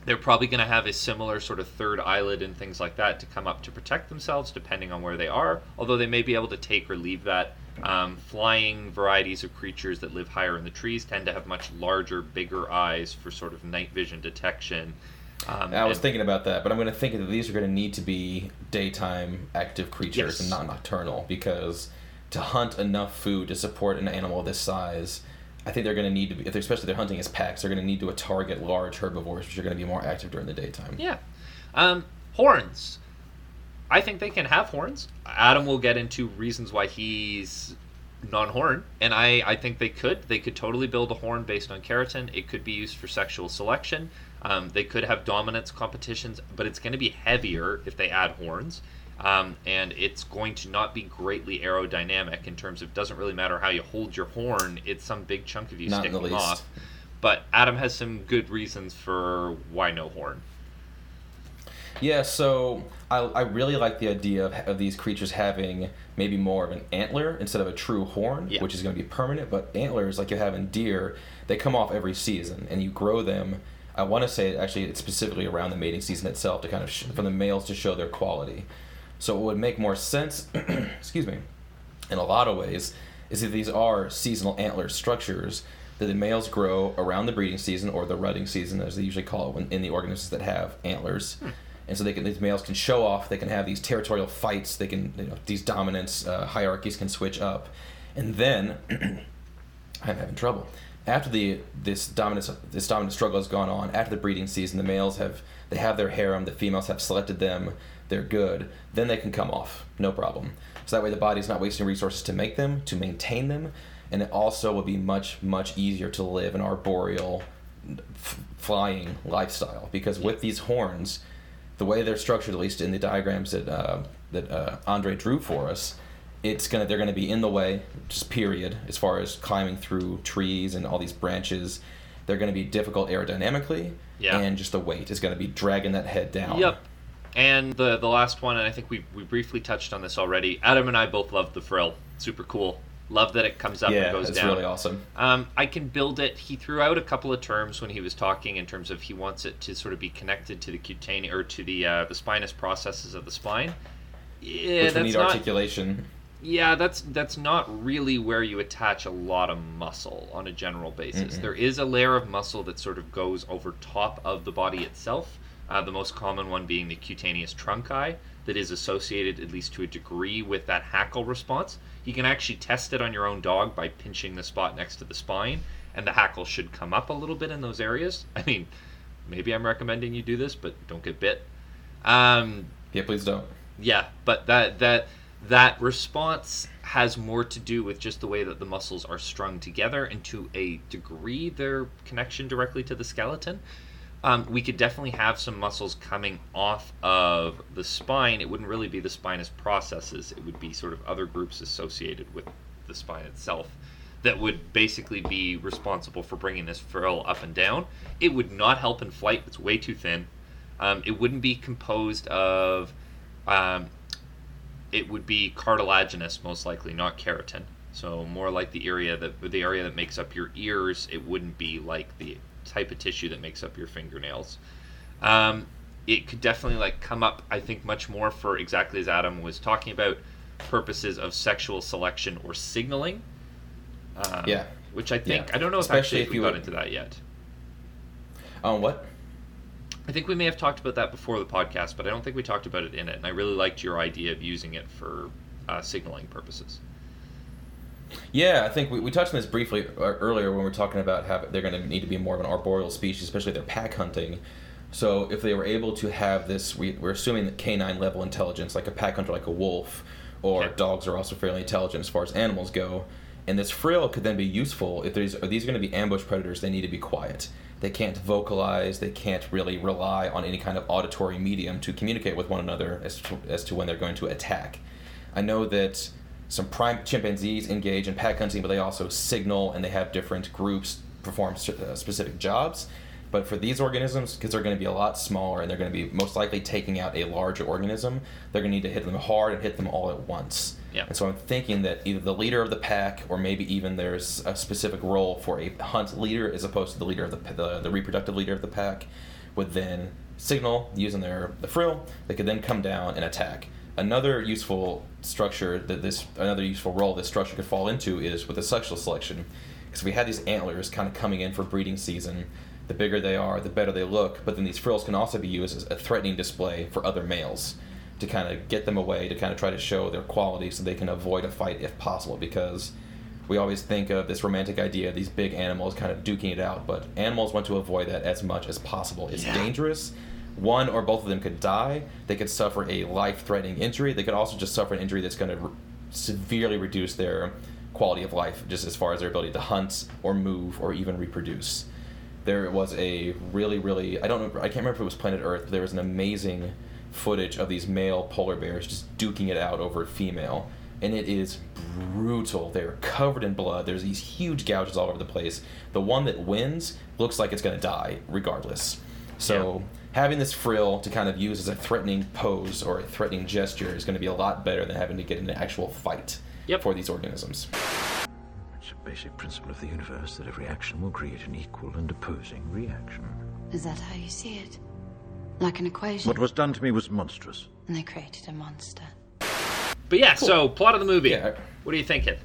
They're probably going to have a similar sort of third eyelid and things like that to come up to protect themselves, depending on where they are, although they may be able to take or leave that. Um, flying varieties of creatures that live higher in the trees tend to have much larger, bigger eyes for sort of night vision detection. Um, I was and- thinking about that, but I'm going to think that these are going to need to be daytime active creatures Yes. and not nocturnal, because to hunt enough food to support an animal this size, I think they're going to need to be, if they're, especially if they're hunting as packs, they're going to need to target large herbivores, which are going to be more active during the daytime. Yeah. Um, horns. I think they can have horns. Adam will get into reasons why he's non-horn, and I, I think they could. They could totally build a horn based on keratin. It could be used for sexual selection. Um, they could have dominance competitions, but it's going to be heavier if they add horns. Um, and it's going to not be greatly aerodynamic in terms of, doesn't really matter how you hold your horn, it's some big chunk of you Not in the sticking least. off. But Adam has some good reasons for why no horn. Yeah, so I, I really like the idea of, of these creatures having maybe more of an antler instead of a true horn, Yeah. which is going to be permanent. But antlers, like you have in deer, they come off every season, and you grow them. I want to say actually it's specifically around the mating season itself to kind of sh- for the males to show their quality. So it would make more sense, excuse me, in a lot of ways, is that these are seasonal antler structures that the males grow around the breeding season or the rutting season, as they usually call it when, in the organisms that have antlers. Hmm. And so they can, these males can show off. They can have these territorial fights. They can, you know, these dominance uh, hierarchies can switch up, and then I'm having trouble. After the this dominance this dominant struggle has gone on, after the breeding season, the males have they have their harem. The females have selected them. They're good. Then they can come off, no problem. So that way the body's not wasting resources to make them, to maintain them, and it also will be much much easier to live an arboreal, f- flying lifestyle, because with these horns, the way they're structured, at least in the diagrams that uh, that uh, Andre drew for us, it's gonna they're gonna be in the way, just period. As far as climbing through trees and all these branches, they're gonna be difficult aerodynamically, Yeah. and just the weight is gonna be dragging that head down. Yep. And the the last one, and I think we, we briefly touched on this already, Adam and I both love the frill. Super cool. Love that it comes up Yeah, and goes it's down. really awesome. Um, I can build it. He threw out a couple of terms when he was talking in terms of he wants it to sort of be connected to the cutaneous or to the uh, the spinous processes of the spine. Yeah, Which that's we need not. articulation. Yeah, that's that's not really where you attach a lot of muscle on a general basis. Mm-mm. There is a layer of muscle that sort of goes over top of the body itself. Uh, the most common one being the cutaneous trunci, that is associated, at least to a degree, with that hackle response. You can actually test it on your own dog by pinching the spot next to the spine, and the hackle should come up a little bit in those areas. I mean, maybe I'm recommending you do this, but don't get bit. Um, Yeah, please don't. yeah, but that that that response has more to do with just the way that the muscles are strung together, and to a degree their connection directly to the skeleton. Um, we could definitely have some muscles coming off of the spine. It wouldn't really be the spinous processes. It would be sort of other groups associated with the spine itself that would basically be responsible for bringing this frill up and down. It would not help in flight. It's way too thin. Um, it wouldn't be composed of... Um, it would be cartilaginous, most likely, not keratin. So more like the area that the area that makes up your ears. It wouldn't be like the type of tissue that makes up your fingernails. Um, it could definitely like come up, I think, much more for exactly as Adam was talking about, purposes of sexual selection or signaling. Um, Yeah. Which I think Yeah. I don't know if Especially actually if if we you got would- into that yet. Um, what? I think we may have talked about that before the podcast, but I don't think we talked about it in it. And I really liked your idea of using it for uh, signaling purposes. Yeah, I think we, we touched on this briefly uh, earlier when we were talking about how they're going to need to be more of an arboreal species, especially if they're pack hunting. So if they were able to have this, we, we're assuming that canine level intelligence, like a pack hunter, like a wolf, or Okay. dogs are also fairly intelligent as far as animals go. And this frill could then be useful if there's are these going to be ambush predators. They need to be quiet. They can't vocalize. They can't really rely on any kind of auditory medium to communicate with one another as to, as to when they're going to attack. I know that some prime chimpanzees engage in pack hunting, but they also signal, and they have different groups perform uh, specific jobs. But for these organisms, because they're going to be a lot smaller and they're going to be most likely taking out a larger organism, they're going to need to hit them hard and hit them all at once. Yeah. And so I'm thinking that either the leader of the pack, or maybe even there's a specific role for a hunt leader as opposed to the leader of the the, the reproductive leader of the pack, would then signal using their the frill. They could then come down and attack. Another useful structure that this, another useful role this structure could fall into is with the sexual selection. Because we had these antlers kind of coming in for breeding season. The bigger they are, the better they look. But then these frills can also be used as a threatening display for other males to kind of get them away, to kind of try to show their quality so they can avoid a fight if possible. Because we always think of this romantic idea of these big animals kind of duking it out, but animals want to avoid that as much as possible. It's Yeah. dangerous. One or both of them could die. They could suffer a life-threatening injury. They could also just suffer an injury that's going to re- severely reduce their quality of life, just as far as their ability to hunt or move or even reproduce. There was a really, really, I don't know, I can't remember if it was Planet Earth, but there was an amazing footage of these male polar bears just duking it out over a female. And it is brutal. They're covered in blood. There's these huge gouges all over the place. The one that wins looks like it's going to die regardless. So Yeah. having this frill to kind of use as a threatening pose or a threatening gesture is going to be a lot better than having to get in an actual fight Yep. for these organisms. It's a basic principle of the universe that every action will create an equal and opposing reaction. Is that how you see it? Like an equation? What was done to me was monstrous. And they created a monster. But yeah, so plot of the movie. Yeah. What are you thinking?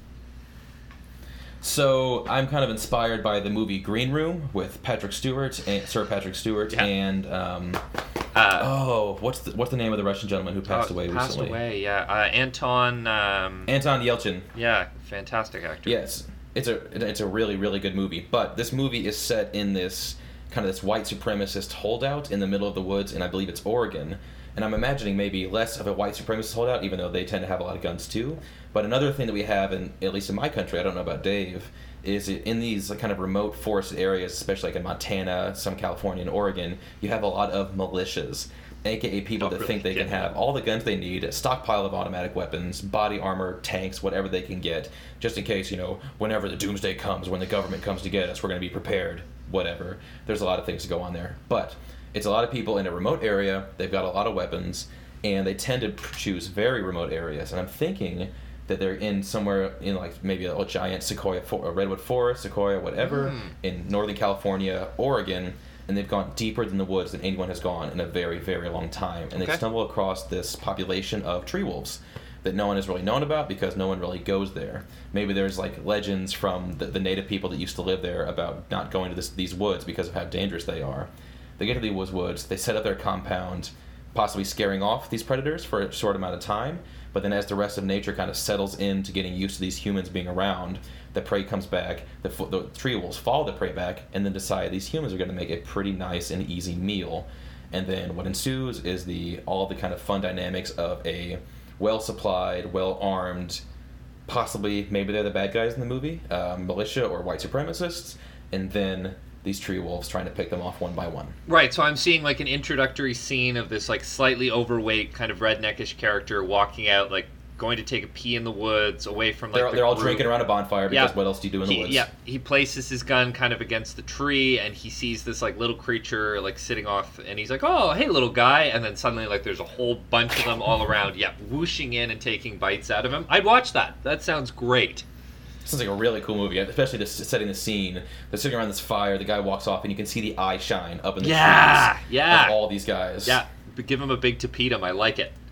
So I'm kind of inspired by the movie Green Room with Patrick Stewart, and, Sir Patrick Stewart, Yeah. and um, Uh, oh, what's the what's the name of the Russian gentleman who passed oh, away passed recently? away, yeah. Uh, Anton, um, Anton Yelchin. yeah, fantastic actor. Yes, it's a it's a really really good movie. But this movie is set in this kind of this white supremacist holdout in the middle of the woods, and I believe it's Oregon. And I'm imagining maybe less of a white supremacist holdout, even though they tend to have a lot of guns too. But another thing that we have, in at least in my country, I don't know about Dave, is in these kind of remote forested areas, especially like in Montana, some California, and Oregon, you have a lot of militias, aka people Don't that really think they get can that. have all the guns they need, a stockpile of automatic weapons, body armor, tanks, whatever they can get, just in case, you know, whenever the doomsday comes, when the government comes to get us, we're going to be prepared, whatever. There's a lot of things to go on there. But it's a lot of people in a remote area, they've got a lot of weapons, and they tend to choose very remote areas. And I'm thinking that they're in somewhere in like maybe a giant sequoia, for, a redwood forest, sequoia, whatever, Mm. in Northern California, Oregon, and they've gone deeper than the woods than anyone has gone in a very, very long time. And Okay. they stumble across this population of tree wolves that no one has really known about because no one really goes there. Maybe there's like legends from the, the native people that used to live there about not going to this, these woods because of how dangerous they are. They get to the woods, they set up their compound, possibly scaring off these predators for a short amount of time, but then as the rest of nature kind of settles into getting used to these humans being around, the prey comes back, the, fo- the tree wolves follow the prey back, and then decide these humans are going to make a pretty nice and easy meal. And then what ensues is the all the kind of fun dynamics of a well-supplied, well-armed, possibly, maybe they're the bad guys in the movie, uh, militia or white supremacists, and then these tree wolves trying to pick them off one by one. Right, so I'm seeing like an introductory scene of this like slightly overweight kind of redneckish character walking out, like going to take a pee in the woods away from like They're, the they're all group. drinking around a bonfire because Yeah. what else do you do in the He, woods? yeah, he places his gun kind of against the tree, and he sees this like little creature like sitting off, and he's like, "Oh, hey, little guy!" And then suddenly, like, there's a whole bunch of them all around, yeah, whooshing in and taking bites out of him. I'd watch that. That sounds great. Sounds like a really cool movie, especially just setting the scene. They're sitting around this fire, the guy walks off, and you can see the eye shine up in the Yeah, trees yeah. of all these guys. Yeah, but give him a big tapetum. I like it.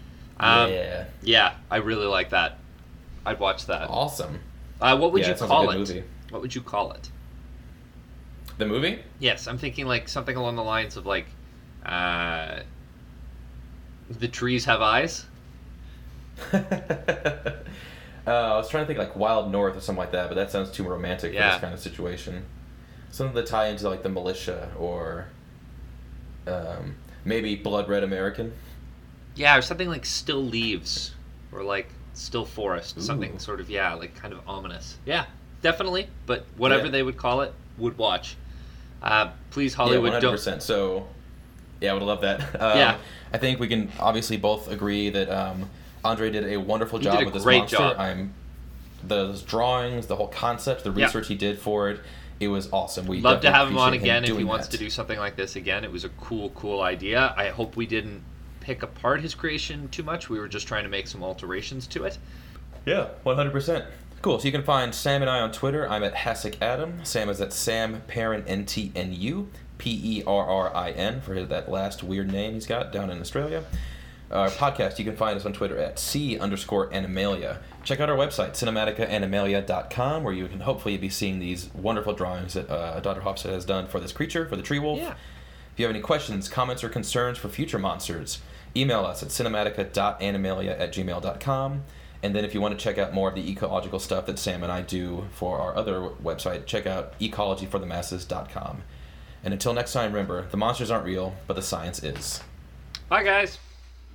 Um, yeah. yeah, I really like that. I'd watch that. Awesome. Uh, what would Yeah, you it sounds like call a it? good movie. What would you call it? The movie? Yes, I'm thinking like something along the lines of like, uh, the trees have eyes. uh, I was trying to think like Wild North or something like that, but that sounds too romantic Yeah. for this kind of situation. Something that tie into like the militia or um, maybe Blood Red American. Yeah, or something like Still Leaves, or like Still Forest, something Ooh. sort of, yeah, like kind of ominous. Yeah, definitely, but whatever Yeah. they would call it, would watch. Uh, please, Yeah, Hollywood, one hundred don't... percent. So, yeah, I would love that. Um, Yeah. I think we can obviously both agree that um, Andre did a wonderful He job did a with this great monster. job. I'm those drawings, the whole concept, the Yeah. research he did for it. It was awesome. We Love to definitely have him on appreciate again if he doing wants that. to do something like this again. It was a cool, cool idea. I hope we didn't pick apart his creation too much. We were just trying to make some alterations to it. Yeah, one hundred percent. Cool. So you can find Sam and I on Twitter. I'm at Hasek Adam. Sam is at Sam Parent N T N U. P E R R I N, for that last weird name he's got down in Australia. Our podcast, you can find us on Twitter at C underscore Animalia. Check out our website, cinematica animalia dot com, where you can hopefully be seeing these wonderful drawings that uh, Doctor Hofstede has done for this creature, for the tree wolf. Yeah. If you have any questions, comments, or concerns for future monsters, email us at cinematica dot animalia at gmail dot com. And then if you want to check out more of the ecological stuff that Sam and I do for our other website, check out ecology for the masses dot com. And until next time, remember, the monsters aren't real, but the science is. Bye, guys.